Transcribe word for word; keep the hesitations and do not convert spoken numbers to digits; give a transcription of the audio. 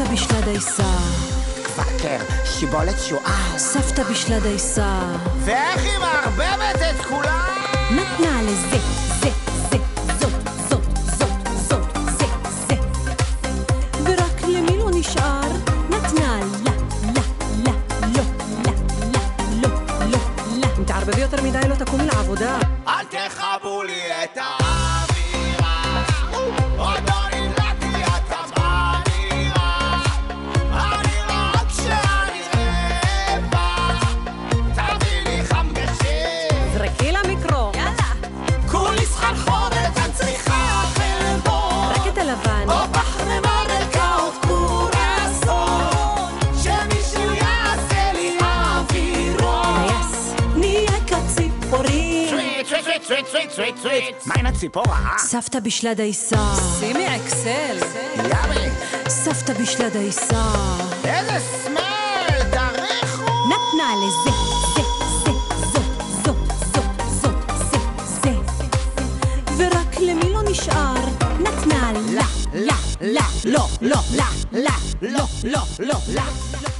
בישלה דייסה, קוואקר, שיבולת שוער, סבתא בישלה דייסה, ואיך היא מערבבת את כולם? נתנה לזה, זה, זה, זאת, זאת, זאת, זאת, זה, זה. ורק למי לא נשאר? נתנה לה, לה, לה, לא, לה, לה, לא, לא, לה. אם תערבבי יותר מדי לא תקומי לעבודה. אל תחבו לי את האווירה, עוד לא נדלקתי את הבנירה, אני רק שאני רבע, תביא לי חמגשים, זרקי למיקרו, יאללה. כולי סחרחורת, אני צריכה חלבון, רק את הלבן. או בחרמה מלכאות קורסון, שמישהו יעשה לי אווירון. טייס, נהיה כציפורים. סוויט, סוויט, סוויט, סוויט, סוויט, סוויט. מה הנה ציפורה? סבתא בישלה דייסה, שימי אקסל. ימי, סבתא בישלה דייסה, איזה סמל, תריחו. נתנה לזה, זה, זה, זאת, זאת, זאת, זאת, זה, זה. ורק למי לא נשאר? נתנה לה, לה, לה, לא, לא, לה, לה, לא, לא, לא, לה.